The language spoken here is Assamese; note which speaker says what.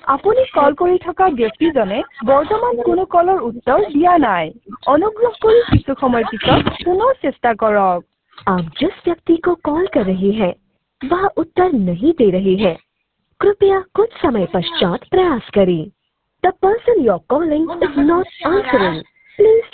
Speaker 1: আপুনি কল কৰি থকা ব্যক্তিজনে বৰ্তমান কোনো কলৰ উত্তৰ দিয়া নাই। অনুগ্ৰহ কৰি কিছু সময় পিছত পুনৰ চেষ্টা কৰক।
Speaker 2: आप जिस व्यक्ति को कॉल कर रही हैं, वह उत्तर नहीं दे रही है। कृपया कुछ समय पश्चात प्रयास करें। The person you're calling is not answering. Please